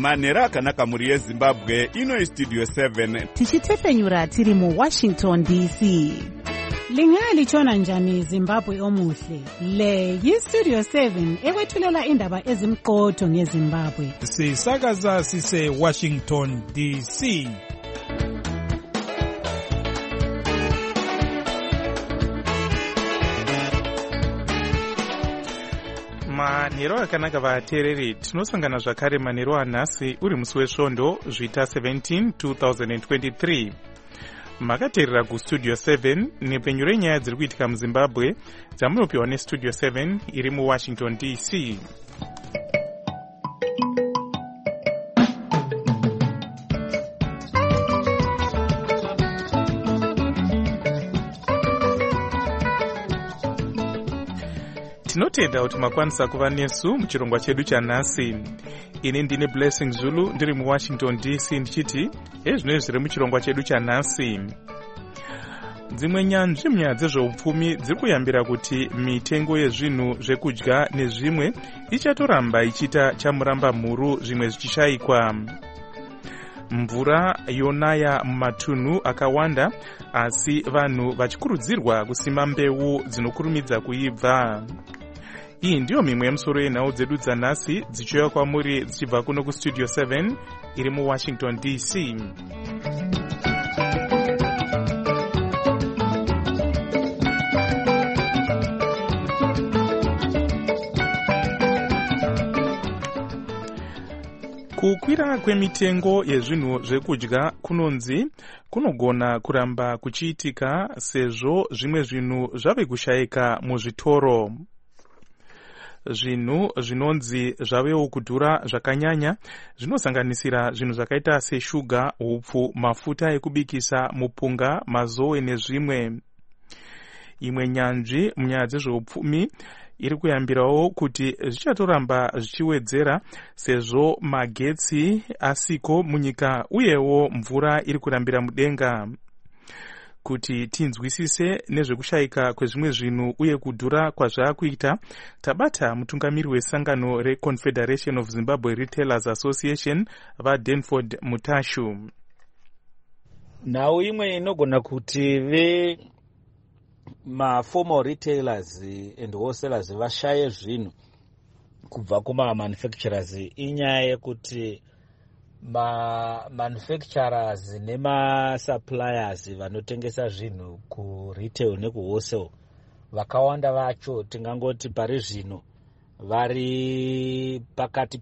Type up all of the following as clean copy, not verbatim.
manhero akanaka mhuri yezimbabwe. Ino istudio 7 tichitefenyura tiri muWashington DC. Lingalitshona njani Zimbabwe omuhle? Le yistudio 7 ekwethulela indaba ezimqotho ngeZimbabwe. Sisakaza sise Washington DC. Manhero akanaka vateereri, tinosangana zvakare manhero anhasi uri musi wesvondo zvita 17 2023. Makateerera kustudio 7 nepenyu renyaya dziri kuitika muZimbabwe dzamunopiwa nestudio 7 iri muWashington DC. Tinotenda kuti makwanisa kuva nesu muchirongwa chedu chanhasi. Ini ndine Blessing Zulu ndiri muWashington DC ndichiti ezvinenge zviri muchirongwa chedu chanhasi. Dzimwe nyanzvi munyaya dzezveupfumi dziri kuyambira kuti mitengo yezvinhu zvekudya nezvimwe ichatoramba ichiita chamuramba mhuru, zvimwe zvichishayikwa. Mvura yonaya mumatunhu akawanda, asi vanhu vachikurudzirwa kusima mbeu dzinokurumidza kuibva. Iyi ndiyo mimwe yemusoro yenhau dzedu dzanhasi dzichiuya kwamuri dzichibva kuno kustudio 7 iri muWashington DC. Kukwira kwemitengo yezvinhu zvekudya kunonzi kunogona kuramba kuchiitika sezvo zvimwe zvinhu zvave kushayika muzvitoro. Zvinhu zvinonzi zvavewo kudhura zvakanyanya zvinosanganisira zvinhu zvakaita seshuga, hupfu, mafuta ekubikisa, mupunga, mazowe nezvimwe. Imwe nyanzvi munyaya dzezveupfumi iri kuyambirawo kuti zvichatoramba zvichiwedzera sezvo magetsi asiko munyika uyewo mvura iri kurambira mudenga. Kuti tinzwisise nezvekushayika kwezvimwe zvinhu uye kudhura kwazvakuita, tabata mutungamiri wesangano reConfederation of Zimbabwe Retailers Association vaDenford Mutashu. Nhau imwe inogona kuti ma-formal retailers and wholesalers vashaye zvinhu kubva kuma-manufacturers inyaya yekuti ma-manufacturers nema-suppliers vanotengesa zvinhu ku-retail neku-wholesale vakawanda vacho tingangoti pari zvino vari pakati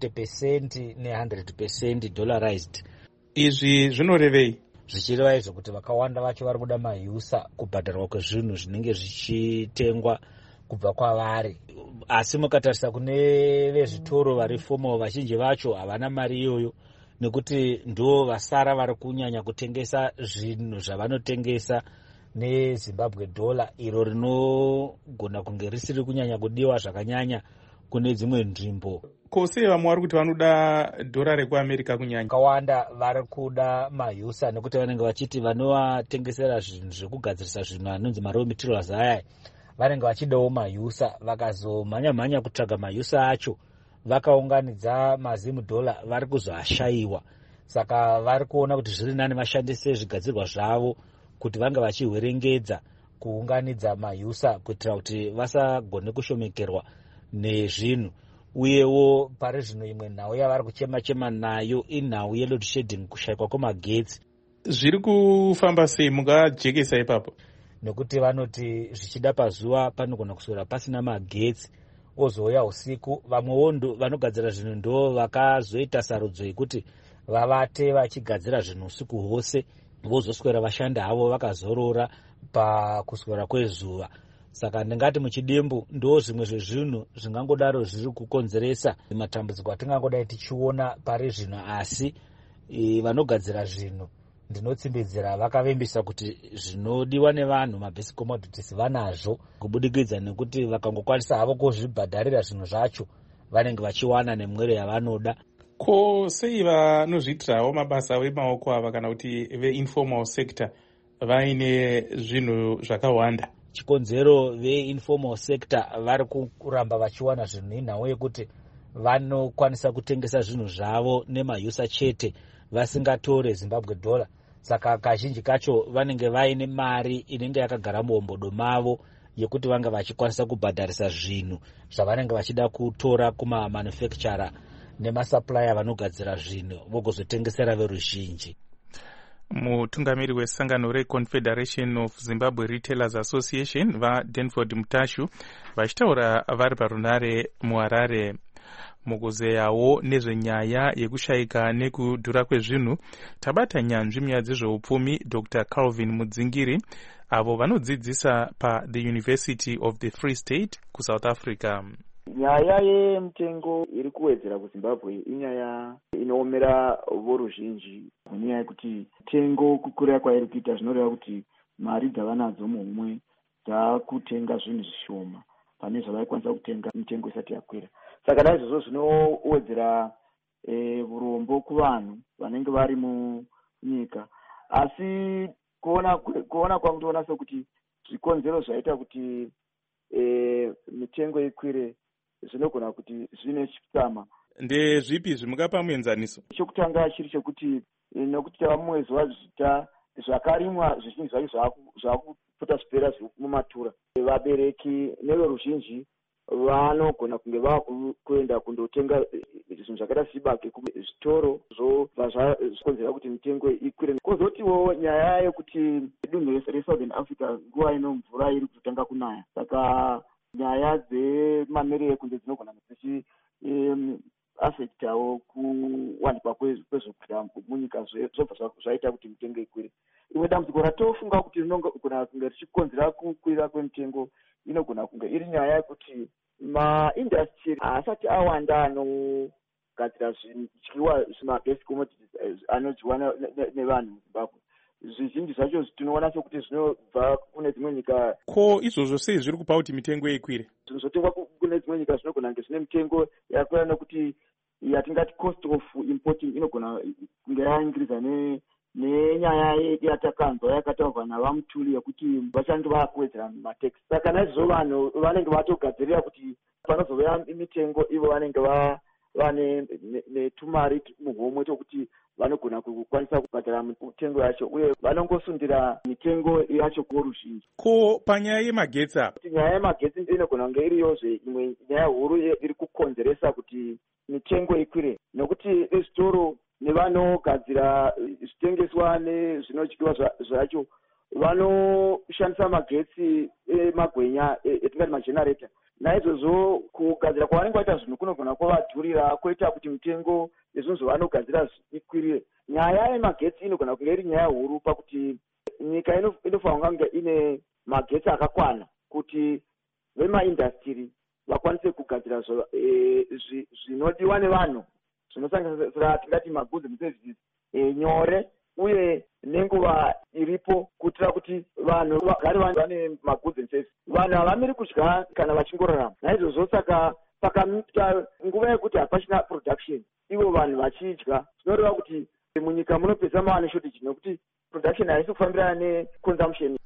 pe-80% ne-100% dollarized. Izvi zvinorevei? Zvichireva izvo kuti vakawanda vacho vari kuda mahiusa kubhadharwa kwezvinhu zvinenge zvichitengwa kubva kwavari. Asi mukatarisa kune vezvitoro vari formal vazhinji vacho havana mari iyoyo, nekuti ndo vasara vari kunyanya kutengesa zvinhu zvavanotengesa neZimbabwe dollar, iro rinogona kunge risiri kunyanya kudiwa zvakanyanya kune dzimwe nzvimbo. Kose vamwe vari kuti vanoda dhora rekuAmerica kunyanya. Kawanda vari kuda mahiusa nekuti vanenge vachiti vanovatengesera zvinhu zvekugadzirisa zvinhu anonzi ma-raw materials aya vanenge vachidawo mahiusa. Vakazomhanya kutsvaga mahiusa acho vakaunganidza mazimu dollar vari kuzoashayiwa. Saka vari kuona kuti zviri nani vashandise zvigadzirwa zvavo kuti vange vachihwerengedza kuunganidza mahiusa kuitira kuti vasagone kushomekerwa nezvinhu. Uyewo pari zvino imwe nhau yavari kuchema nayo inhau yeload shedding, kushayikwa kwemagetsi. Zviri kufamba sei, mungajekesa ipapo? Nekuti vanoti zvichida pazuva panogona kuswera pasina magetsi, ozouya usiku. Vamwewo vanogadzira zvinhu ndo vakazoita sarudzo yekuti vavate vachigadzira zvinhu usiku hwose, vozoswera vashanda havo vakazorora pakuswera kwezuva. Saka ndingati muchidimbu ndo zvimwe zvezvinhu zvingangodaro zviri kukonzeresa matambudziko atingangodai tichiona pari zvino. Asi vanogadzira zvinhu ndinotsimbidzira vakavimbisa kuti zvinodiwa nevanhu, mabasic commodities vanazvo, kubudikidza nekuti vakangokwanisa havo kuzvibhadharira zvinhu zvacho vanenge vachiwana nemwero yavanoda. Ko sei vanozviitirawo mabasa emaoko ava kana kuti ve-informal sector vaine zvinhu zvakawanda? Chikonzero ve-informal sector vari kuramba vachiwana zvinhu inhau yekuti vanokwanisa kutengesa zvinhu zvavo nemausa chete vasingatore Zimbabwe dollar. Saka kazhinji kacho vanenge vaine mari inenge yakagara muhombodo mavo yekuti vanga vachikwanisa kubhadharisa zvinhu zvavanenge vachida kutora kumamanufacturer nemasupplier vanogadzira zvinhu vogozotengesera veruzhinji. Mutungamiri wesangano reConfederation of Zimbabwe Retailers Association vaDenford Mutashu vachitaura vari parunare muHarare. Mukuzeyawo nezvenyaya yekushayika nekudhura kwezvinhu, tabata nyanzvi munyaya dzezveupfumi Dr. Calvin Mudzingiri avo vanodzidzisa paThe University of the Free State kuSouth Africa. Nyaya yemutengo iri kuwedzera kuZimbabwe inyaya inoomera voruzhinji, nenyaya yekuti tengo kukurira kwairi kuita zvinoreva kuti mari dzavanadzo mumwe dzakutenga zvinhu zvishoma pane zvavaikwanisa kutenga mitengo isati yakwira. Saka naizvozvo zvinowedzera urombo kuvanhu vanenge vari munyika. Asi kuona kwangu toona sekuti zvikonzero zvaita kuti mitengo ikwire zvinogona kuti zvine chitsama. Ndezvipi zvimungapa muenzaniso? Chokutanga chiri chekuti nokuti tava mumwezi wazvita zvakarimwa zvizhinji zvacho zvakupfuta zvipera mumatura. Vabereki neveruzhinji vanogona kunge vakuenda kundotenga zvinhu zvakaita sechibage kuzvitoro zvobva zvakonzera kuti mitengo ikwire. Kozotiwo nyaya yekuti dunhu reSouthern Africa nguva ino mvura iri kutanga kunaya, saka nyaya dzemamerere ekunze dzinogona dzichi affectawo kuwanikwa kwezvokudya munyika zvobva zvaita kuti mitengo ikwire. Imwe dambudziko ratofunga kuti rinogona kunge richikonzera kukwira kwemitengo inogona kunge iri nyaya yekuti maindastry asati awanda anogadzira zvidyiwa zvimabasic commodities anodyiwa nevanhu muZimbabwe. Zvizhinji zvacho tinoona sekuti zvinobva kune dzimwe nyika. Ko izvozvo sei zviri kupa kuti mitengo ikwire? Zvinhu zvotengwa kune dzimwe nyika zvinogona kunge zvine mitengo yakwira nekuti yatingati cost of importing inogona kunge yaingiriza nenyaya yatakanzwa yakataurwa navamutuli yekuti vachange vakuwedzera matax. Saka naizvozvo vanhu vanenge vatogadzirira kuti panozouya mitengo ivo vanenge vane netumari muhomwe tokuti vanogona kukwanisa kubhadhara mitengo yacho uye vanongosundira mitengo yacho kuruzhinji. Ko panyaya yemagetsi apa? Nyaya yemagetsi inogona kunge iriyozve imwe nyaya huru iri kukonzeresa kuti mitengo ikwire, nokuti vezvitoro nevanogadzira zvitengeswa nezvinodyiwa zvacho vanoshandisa magetsi emagwenya etingati magenerator. Naizvozvo kugadzira kwavanenge vaita zvinhu kunogona kuvadhurira koita kuti mitengo yezvinhu zvavanogadzira ikwirire. Nyaya yemagetsi inogona kunge iri nyaya huru pakuti nyika inofanira kunge ine magetsi akakwana kuti vemaindastry vakwanise kugadzira zvinodiwa nevanhu zvinosanganisira tingati magoods and services nyore uye nenguva iripo kuitira kuti vanhu vagare vane magoods and services. Vanhu havamiri kudya kana vachingorarama. Naizvozvo saka pakaita nguva yekuti hapachina production ivo vanhu vachidya zvinoreva kuti munyika munopedza mavane shortage nokuti production haisi kufambirana neconsumption.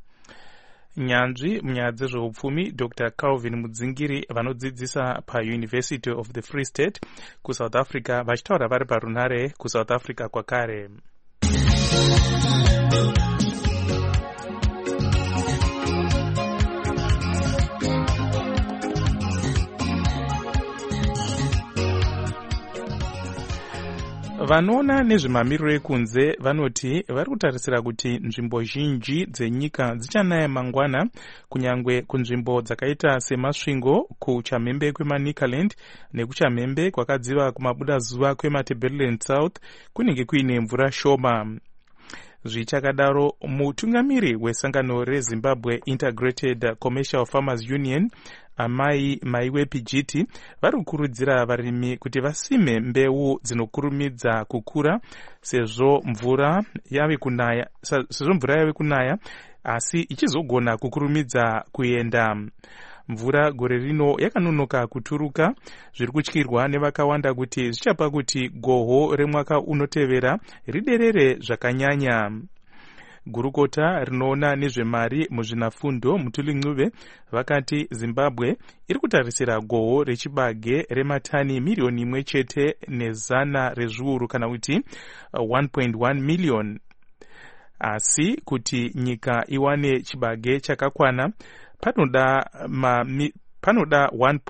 Nyanzvi munyaya dzezveupfumi Dr. Calvin Mudzingiri vanodzidzisa paUniversity of the Free State kuSouth Africa vachitaura vari parunare kuSouth Africa kwakare. Vanoona nezvemamiriro ekunze vanoti vari kutarisira kuti nzvimbo zhinji dzenyika dzichanaya mangwana, kunyangwe kunzvimbo dzakaita semasvingo, kuchamhembe kwemaNicaland nekuchamhembe kwakadziva kumabuda zuva kwemaTebeleland South kunenge kuine mvura shoma. Zvichakadaro, mutungamiri wesangano reZimbabwe Integrated Commercial Farmers Union amai Maiwe Pijiti vari kukurudzira varimi kuti vasime mbeu dzinokurumidza kukura sezvo mvura yave kunaya asi ichizogona kukurumidza kuenda. Mvura gore rino yakanonoka kuturuka, zviri kutyirwa nevakawanda kuti zvichapa kuti gohwo remwaka unotevera riderere zvakanyanya. gurukota rinoona nezvemari muzvinafundo Mutuli Ncube vakati Zimbabwe iri kutarisira gohwo rechibage rematani miriyoni 1.1 rezviuru kana kuti 1.1 million. Asi kuti nyika iwane chibage chakakwana panoda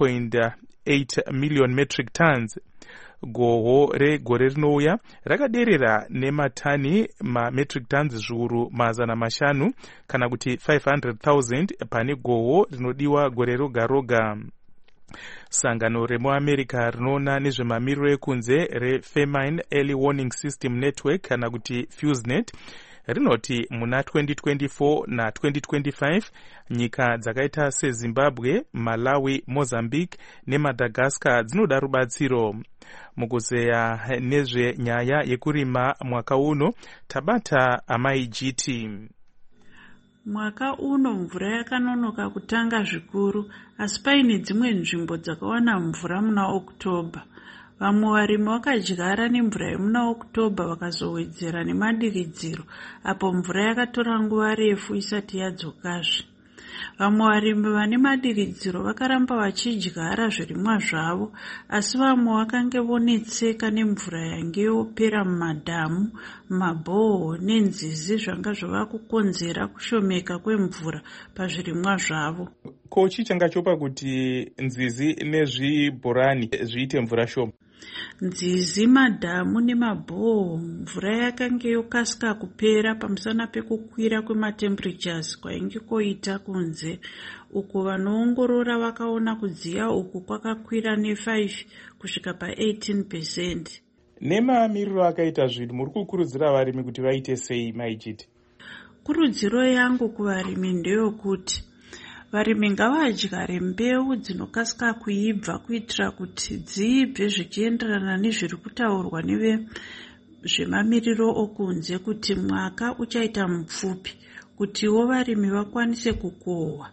1.8 million metric tons. Gohwo regore rinouya rakaderera nematani metric tons zviuru 500 kana kuti 500,000 pane gohwo rinodiwa gore roga roga. Sangano remuAmerica rinoona nezvemamiriro ekunze reFamine Early Warning System Network kana kuti FuseNet rinoti muna 2024 na 2025 nyika dzakaita seZimbabwe, Malawi, Mozambique neMadagascar dzinoda rubatsiro. Mukuzeya nezvenyaya yekurima mwaka uno tabata Amai GT. Mwaka uno mvura yakanonoka kutanga zvikuru, asi paine dzimwe nzvimbo dzakawana mvura muna Oktoba. Vamwe varimi vakadyara nemvura yemuna Oktoba vakazowedzera nemadiridziro apo mvura yakatora nguva refu isati yadzokazve. Vamwe varimi vane madiridziro vakaramba vachidyara zvirimwa zvavo, asi vamwe vakange vonetseka nemvura yange yopera mumadhamu, mabhoho nenzizi zvanga zvava kukonzera kushomeka kwemvura pazvirimwa zvavo. Ko chii changa chopa kuti nzizi nezvibhorani zviite mvura shoma? Nzizi, madhamu nemabhoho mvura yakange yokasika kupera pamusana pekukwira kwematemperatures kwainge koita kunze, uko vanoongorora vakaona kudziya uku kwakakwira ne5 kusvika pa18%. Nemamiriro akaita zvinhu muri kukurudzira varimi kuti vaite sei maijiti? Kurudziro yangu kuvarimi ndeyokuti varimi ngavadyare mbeu dzinokasika kuibva kuitira kuti dziibve zvichienderana nezviri kutaurwa nevezvemamiriro okunze kuti mwaka uchaita mupfupi, kutiwo varimi vakwanise kukohwa.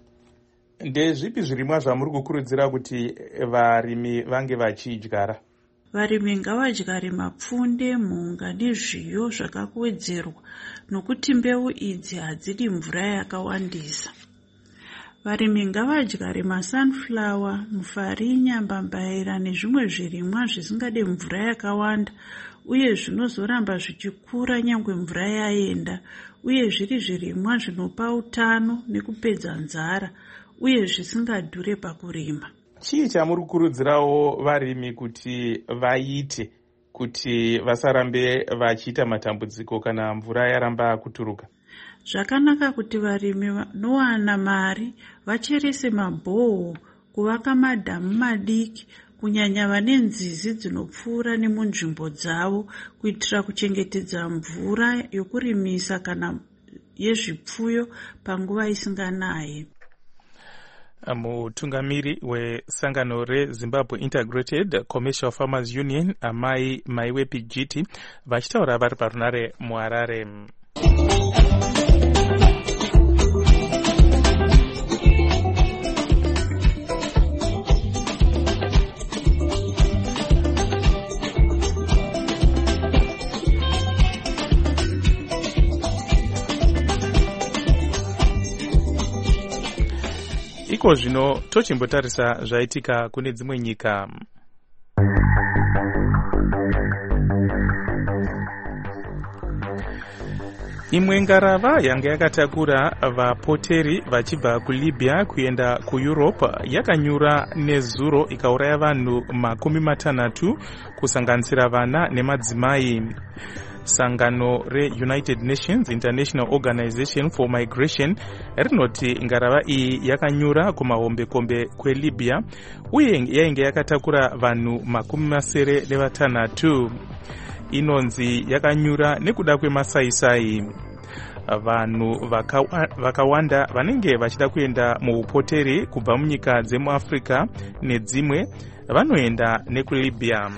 Ndezvipi zvirimwa zvamuri kukurudzira kuti varimi vange vachidyara? Varimi ngavadyare mapfunde, mhunga nezviyo zvakakwedzerwa, nokuti mbeu idzi hadzidi mvura yakawandisa. Varimi ngavadyare masunflower, mufarinya, mbambaira nezvimwe zvirimwa zvisingade mvura yakawanda uye zvinozoramba zvichikura nyangwe mvura yaenda, uye zviri zvirimwa zvinopa utano nekupedza nzara uye zvisingadhure pakurima. Chii chamuri kukurudzirawo varimi kuti vaite kuti vasarambe vachiita matambudziko kana mvura yaramba kuturuka? Zvakanaka kuti varimi vanowana mari vacherese mabhoho, kuvaka madhamu madiki, kunyanya vane nzizi dzinopfuura nemunzvimbo dzavo, kuitira kuchengetedza mvura yokurimisa kana yezvipfuyo panguva isinganayi. Mutungamiri wesangano reZimbabwe Integrated Commercial Farmers Union Amai Maiwepi GT vachitaura vari parunare muHarare. Iko zvino tochimbotarisa zvaitika kune dzimwe nyika. Imwe ngarava yanga yakatakura vapoteri vachibva kuLibya kuenda kuEurope yakanyura nezuro ikauraya vanhu 60 kusanganisira vana nemadzimai. Sangano reUnited Nations International Organization for Migration rinoti ngarava iyi yakanyura kumahombekombe kweLibya uye yainge yakatakura vanhu 76. Inonzi yakanyura nekuda kwemasaisai. Vanhu vakawanda vanenge vachida kuenda muupoteri kubva munyika dzemuAfrica nedzimwe vanoenda nekuLibya.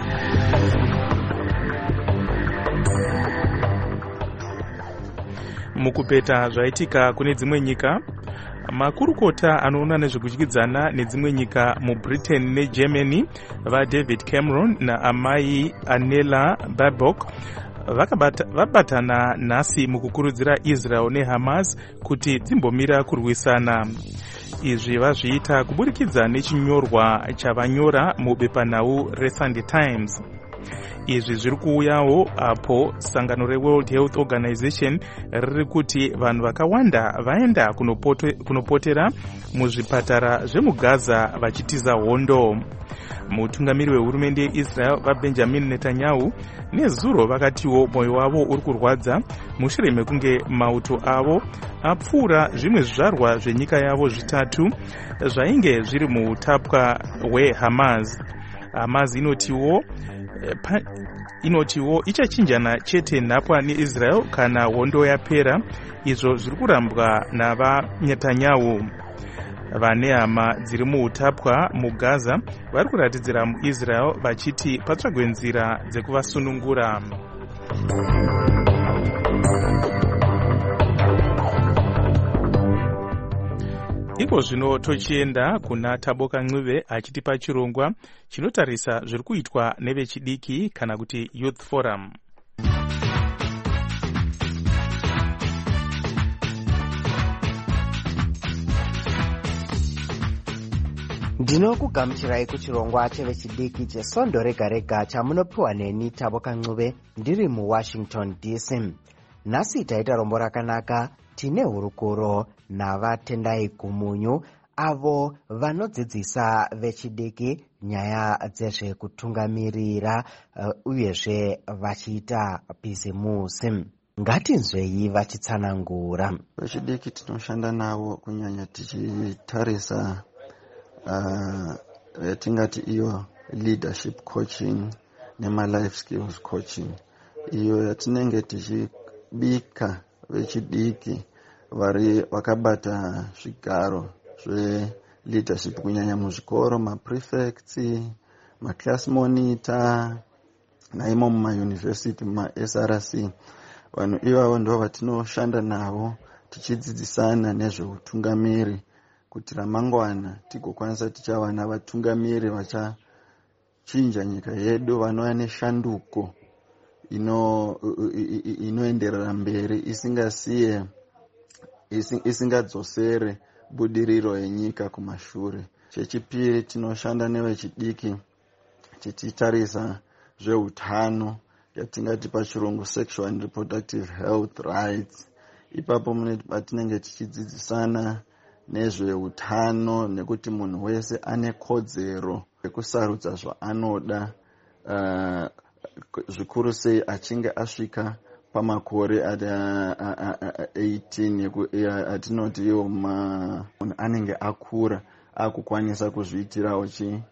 Mukupeta zvaitika kune dzimwe nyika, makurukota anoona nezvekudyidzana nedzimwe nyika muBritain neGermany vaDavid Cameron naamai Anela Baerbock vabatana nhasi mukukurudzira Israel neHamas kuti dzimbomira kurwisana. Izvi vazviita kuburikidza nechinyorwa chavanyora mubepanhau reSunday Times. Izvi zviri kuuyawo apo sangano reWorld Health Organization riri kuti vanhu vakawanda vaenda kunopotera muzvipatara zvemuGaza vachitiza hondo. Mutungamiri wehurumende yeIsrael vaBenjamin Netanyahu nezuro vakatiwo mwoyo wavo uri kurwadza mushure mekunge mauto avo apfuura zvimwe zvizvarwa zvenyika yavo zvitatu zvainge zviri muutapwa hweHamas. Hamas inotiwo ichachinjana chete nhapwa neIsrael kana hondo yapera, izvo zviri kurambwa navaNetanyahu. Vane hama dziri muutapwa muGaza vari kuratidzira muIsrael vachiti patsvagwe nzira dzekuvasunungura. Iko zvino tochienda kuna Taboka Ncube achitipa chirongwa chinotarisa zviri kuitwa nevechidiki kana kuti Youth Forum. Ndinokugamuchirai kuchirongwa chevechidiki chesondo rega rega chamunopiwa neni Taboka Ncube ndiri muWashington DC. Nhasi taita rombo rakanaka. Tine hurukuro navatendai Gumunyu avo vanodzidzisa vechidiki nyaya dzezvekutungamirira uyezve vachiita bhizimusi. Ngatinzwei vachitsanangura. Vechidiki tinoshanda navo kunyanya tichitarisa yatingati iyo leadership coaching nema-life skills coaching, iyo yatinenge tichibika vechidiki vakabata zvigaro zveleadership kunyanya muzvikoro, maprefects, maclass monitor naimo mumayunivhesiti, mumaSRC. Vanhu ivavo ndo vatinoshanda navo tichidzidzisana nezveutungamiri kuti ramangwana tigokwanisa tichawana vatungamiri vachachinja nyika yedu, vanova neshanduko inoenderera mberi isingadzosere budiriro yenyika kumashure. Chechipiri, tinoshanda nevechidiki tichitarisa zveutano yatingati pachirungu sexual and reproductive health rights. Ipapo patinenge tichidzidzisana nezveutano nekuti munhu wese ane kodzero yekusarudza zvaanoda, zvikuru sei achinge asvika pamakore 18 atinoti iwo munhu anenge akura akukwanisa kuzviitirawo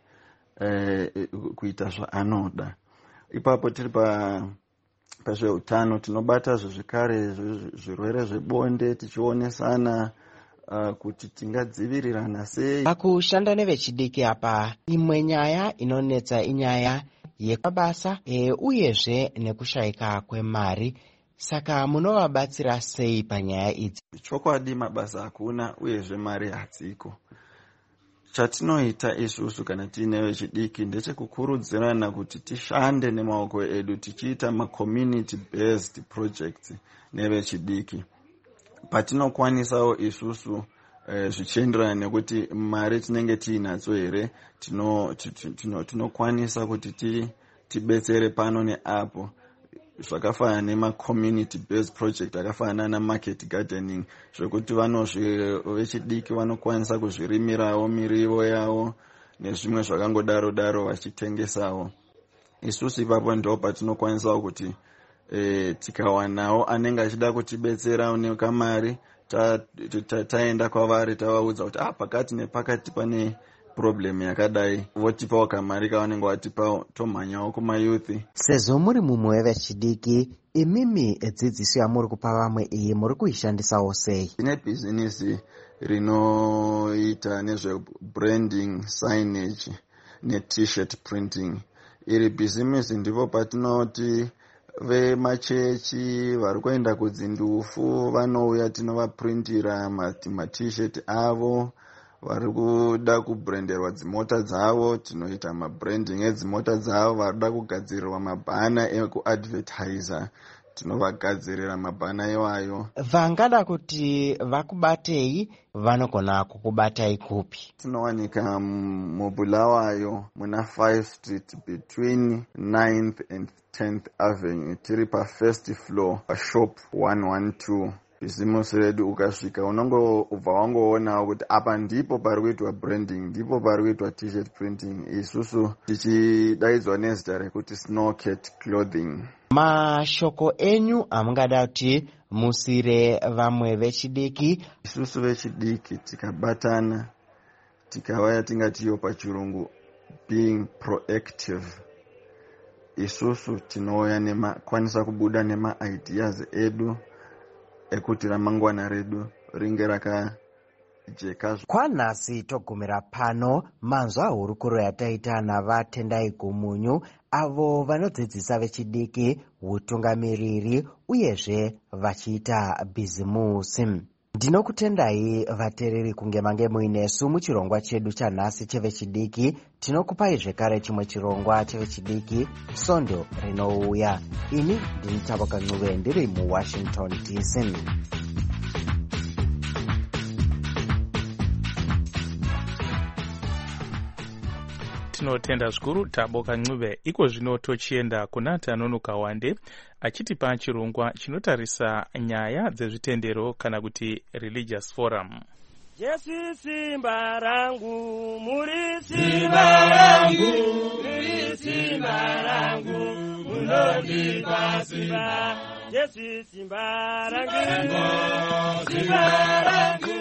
kuita zvaanoda. Ipapo tiri pazveutano tinobata zvekare zvirwere zvebonde tichionesana kuti tingadzivirirana sei. Pakushanda nevechidiki apa, imwe nyaya inonetsa inyaya yemabasa uyezve nekushayika kwemari. Saka munovabatsira sei panyaya idzi? Chokwadi mabasa hakuna uyezve mari hadziko. Chatinoita isusu kana tiine vechidiki ndechekukurudzirana kuti tishande nemaoko edu tichiita ma-community based projects nevechidiki. Patinokwanisawo isusu zvichienderana nekuti mari tinenge tiinadzo here, tinokwanisa kuti tibetsere pano neapo. Zvakafanana nema-community based project akafanana na-market gardening, zvekuti vechidiki vanokwanisa kuzvirimirawo mirivo yavo nezvimwe zvakangodaro daro vachitengesawo. Isusu ipapo ndo patinokwanisawo kuti tikawanawo anenge achida kutibetsera nekamari, taenda kwavari tavaudza kuti pakati nepakati pane problem yakadai, votipawo kamari kavanenge vatipawo, tomhanyawo kumayouth. Sezvo muri mumwe wevechidiki, imimi dzidziso yamuri kupa vamwe iyi muri kuishandisawo sei? Tine bhizinisi rinoita nezvebranding, signage ne-t-shirt printing. Iri bhizinisi ndipo patinoti vemachechi vari kuenda kudzindufu vanouya tinovaprintira ma-t-shirt avo, vari kuda kubrenderwa dzimota dzavo, tinoita mabranding edzimota dzavo. Vari kuda kugadzirirwa mabhana ekuadvertisa, tinovagadzirira mabhana iwayo. Vangada kuti vakubatei vanogona kukubatai kupi? Tinowanika muBulawayo muna 5 Street between 9th and 10th Avenue, tiri pa first floor shop 112. Bhizimusi redu ukasvika unongobva wangoona kuti apa ndipo pari kuitwa branding, ndipo pari kuitwa t-shirt printing. Isusu tichidaidzwa nezita rekuti Snowcat Clothing. Mashoko enyu amungada kuti musire vamwe vechidiki? Isusu vechidiki tikabatana, tikavaya tingatiyo pachirungu being proactive, isusu tinouya kwanisa kubuda nema ideas edu ekuti ramangwana redu ringe rakajeka. Kwanhasi togumira pano manzwa hurukuro yataita navatendai Gumunyu, avo vanodzidzisa vechidiki utungamiriri uyezve vachiita bhizimusi. Ndinokutendai vateereri kunge mange muinesu muchirongwa chedu chanhasi chevechidiki. Tinokupai zvekare chimwe chirongwa chevechidiki Svondo rinouya. Ini ndini Tavoka Ncube ndiri muWashington DC. Tinotenda zvikuru Tavoka Ncube. Iko zvino tochienda kuna Tanonoka Wande achitipa chirongwa chinotarisa nyaya dzezvitendero kana kuti religious forum. Jesu simba rangu, muri simba rangu, muri simba rangu, munondipa simba. Jesu simba rangu, simba rangu.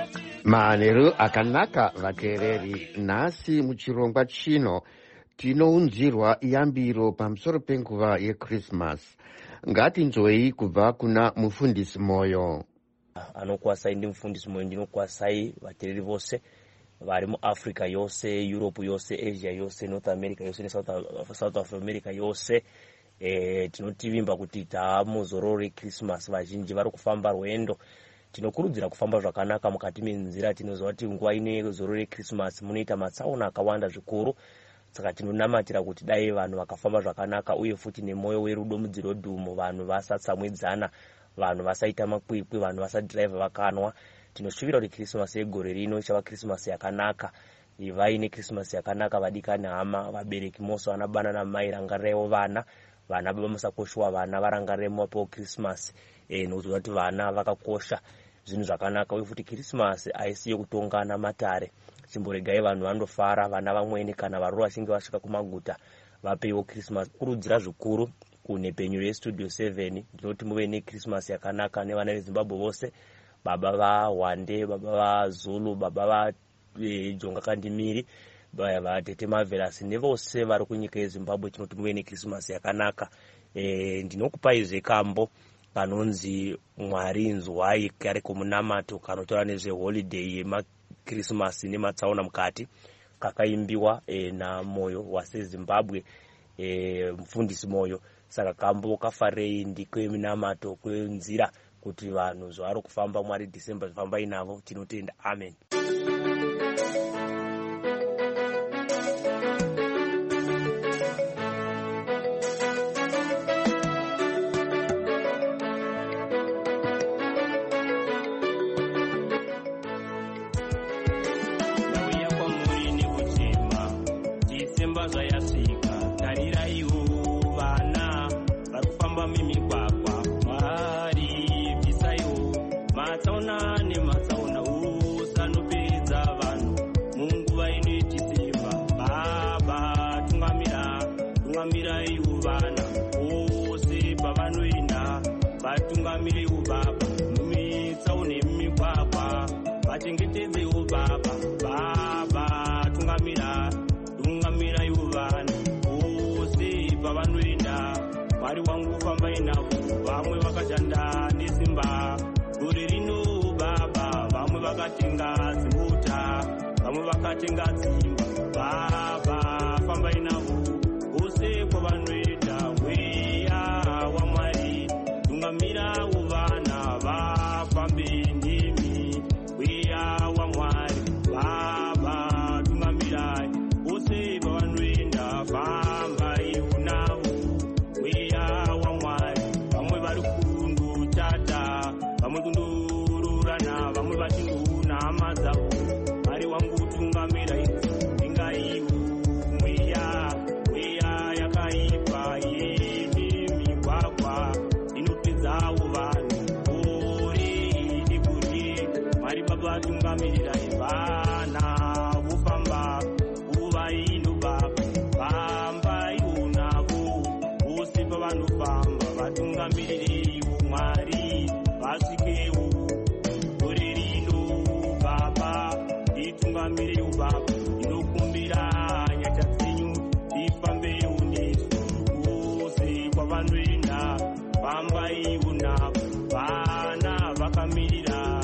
Manheru akanaka vateereri, nhasi muchirongwa chino tinounzirwa yambiro pamusoro penguva yeChristmas. Ngatinzwei kubva kuna mufundisi Moyo. Anokwasai ndi mufundisi Moyo, ndinokwasai vateereri vose vari muAfrica yose, Europe yose, Asia yose, North America yose, South of America yose. Tinotivimba kuti tamuzororo reChristmas, vazhinji vari kufamba rwendo. Tinokurudzira kufamba zvakanaka mukati menzira. Tinoziva kuti nguva ine zororo reChristmas munoita matsaona akawanda zvikuru. Saka tinonamatira kuti dai vanhu vakafamba zvakanaka uye futi nemoyo werudo mudzirodhumo, vanhu vasatsamwidzana, vanhu vasaita makwikwi, vanhu vasadhiraivha vakanwa. Tinoshuvira kuti Christmas yegore rino ichava Christmas yakanaka. Vaine Christmas yakanaka vadikani hama, vabereki mose vanabana namai, rangariraiwo vana baba musakoshwa vana, varangariraiwo po Christmas. Nokuti kuti vana vakakosha, zvinhu zvakanaka. Uye futi Christmas haisi yekutongana matare. Chimboregai vanhu vandofara, vana vamweni kana varura vachinge vasvika kumaguta vapeiwo Christmas. Kurudzira zvikuru kunhepenyu reStudio 7 ndinoti muve neChristmas yakanaka nevana veZimbabwe vose, baba vaWande, baba vaZulu, baba vaJonga Kandimiri, vatete Marvelous nevose vari kunyika yeZimbabwe. Tinoti muve neChristmas yakanaka. Ndinokupai zvekambo kanonzi Mwari Nzwai kari kumunamato kanotora nezveholiday yemaChristmas nematsaona mukati, kakaimbiwa naMoyo waseZimbabwe, mufundisi Moyo. Saka kambo kafarei ndikweminamato kwenzira kuti vanhu zvavari kufamba Mwari December zvifambai navo. Tinotenda. Amen. Wa Mwari vatungamirira ivana vofamba nguva ino baba fambai unavo vose pavanofamba vatungamirireiwo Mwari vasvikewo gore rino baba ditungamireiwo baba inokumbira nyasha dzenyu dzifambewo nesu kwose kwavanoenda fambaiwo navo vana vakamirira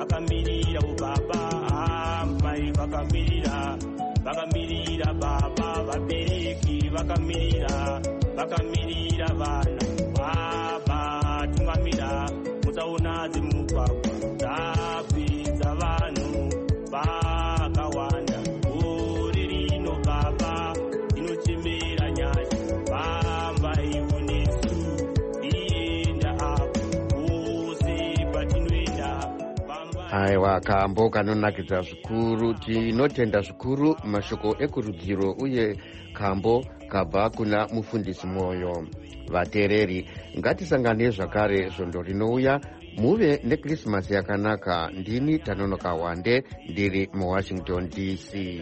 baba mai vakamirira baba vabereki vakamirira vana baba tungamira musaona dzemugwagwa dzapedza vanhu vakawanda gore rino baba inochemera nyasha vambaiwo nesu tienda apo vose patinoenda. Aiwa, kambo kanonakidza zvikuru. Tinotenda zvikuru mashoko ekurudziro uye kambo kabva kuna mufundisi Moyo. Vateereri, ngatisangane zvakare zvondo rinouya. Muve neKrismasi yakanaka. Ndini Tanonoka Wande ndiri muWashington DC.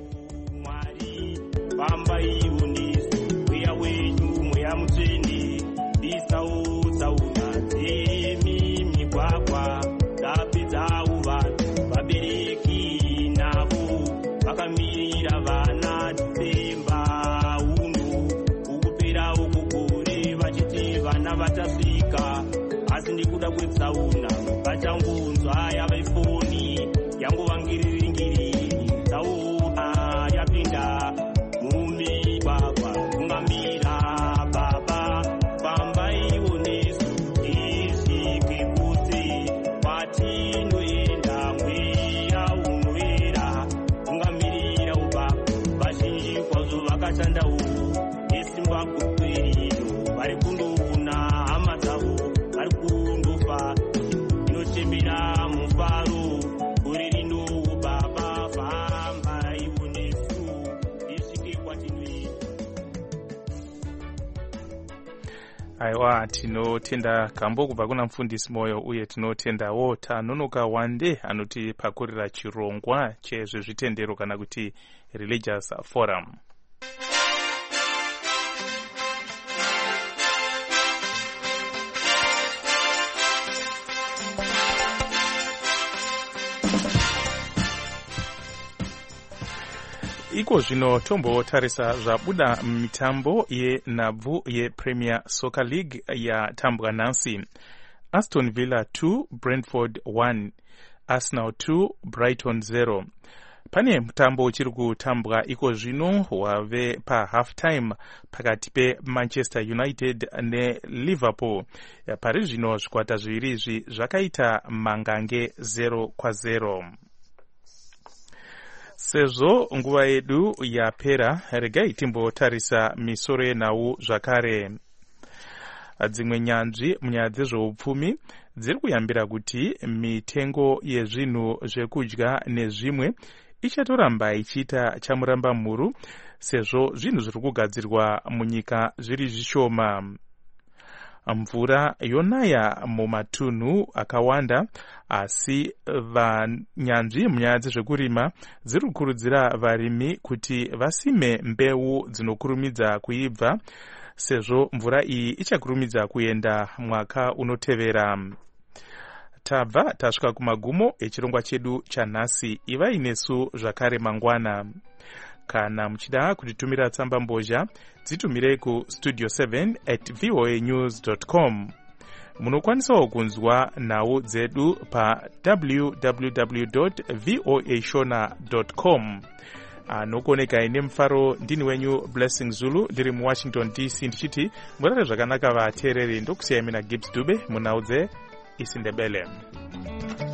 Vambaiwo nesu mweya wenyu mweya mutsvene ndisautsauna dzemimigwagwa dzapedzawo vanhu vabereki navo vakamirira vana Dhisemba uno ukuperawo kugore vachiti vana vachasvika asi ndikuda kwetsauna vachangonzwa yava ifoni yangovangiriringiriri tsauna yapinda mumigwagwa tungamira baba fambaiwo nesu tisvike kuse kwatinoenda mweya unoera tungamirira baba vazhinji kwazvo vakashandawo nesimba guriro vari kundoona hama dzavo vari kundofa inochemera mufaro gore rino baba fambaiwo nesu tisvike kwatinoenda. Aiwa, tinotenda kambo kubva kuna mufundisi Moyo uye tinotendawo Tanonoka Wande anotipakurira chirongwa chezvezvitendero kana kuti Religious Forum. Iko zvino tombotarisa zvabuda mitambo yenhabvu yePremier Soccer League yatambwa nhasi. Aston Villa 2, Brentford 1, Arsenal 2, Brighton 0. Pane mutambo uchiri kutambwa iko zvino wave pahalf time pakati peManchester United neLiverpool. Pari zvino zvikwata zviviri izvi zvakaita mangange 0-0. Sezvo nguva yedu yapera, regai timbotarisa misoro yenhau zvakare. Dzimwe nyanzvi munyaya dzezveupfumi dziri kuyambira kuti mitengo yezvinhu zvekudya nezvimwe ichatoramba ichiita chamurambamhuru sezvo zvinhu zviri kugadzirwa munyika zviri zvishoma. Mvura yonaya mumatunhu akawanda, asi vanyanzvi munyaya dzezvekurima dziri kukurudzira varimi kuti vasime mbeu dzinokurumidza kuibva sezvo mvura iyi ichakurumidza kuenda mwaka unotevera. Tabva tasvika kumagumo echirongwa chedu chanhasi. Ivai nesu zvakare mangwana. Kana muchida kutitumira tsamba mbozha, dzitumirei ku studio7@voanews.com. Munokwanisawo kunzwa nhau dzedu pa www.voashona.com. Anokuonekai nemufaro ndini wenyu Blessing Zulu ndiri muWashington DC ndichiti murare zvakanaka vateereri. Ndokusiyai mina Gibbs Dube munhau dzeIsindebele.